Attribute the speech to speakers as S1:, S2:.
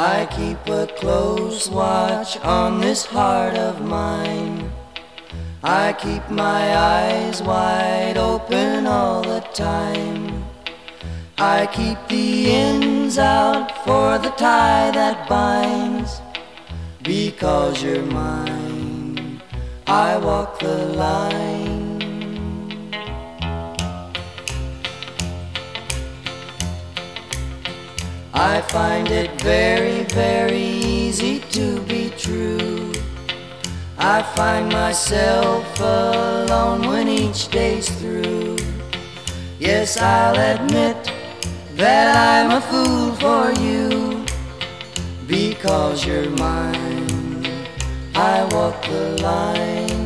S1: I keep a close watch on this heart of mine. I keep my eyes wide open all the time. I keep the ends out for the tie that binds. Because you're mine, I walk the line. I find it very, very easy to be true. I find myself alone when each day's through. Yes, I'll admit that I'm a fool for you. Because you're mine, I walk the line.